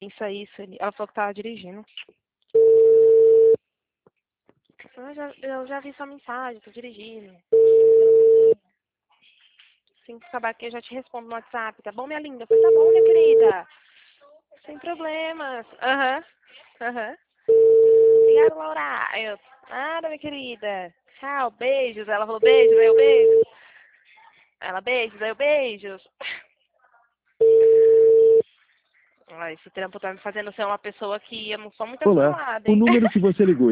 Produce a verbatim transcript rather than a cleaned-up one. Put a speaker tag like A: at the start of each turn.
A: Isso aí, isso ali. Ela falou que tava dirigindo. Eu já, eu já vi sua mensagem, tô dirigindo. Assim que acabar aqui eu já te respondo no WhatsApp, tá bom, minha linda? Eu falei, tá bom, minha querida. Sem problemas. Aham, aham. Obrigada, Laura. Aí eu, nada, minha querida. Tchau, beijos. Ela falou beijos, aí eu beijo. Ela, beijos, aí eu beijos. Ah, esse trampo tá me fazendo ser uma pessoa que eu não sou muito
B: Olá,
A: acostumada,
B: o
A: hein?
B: número que você ligou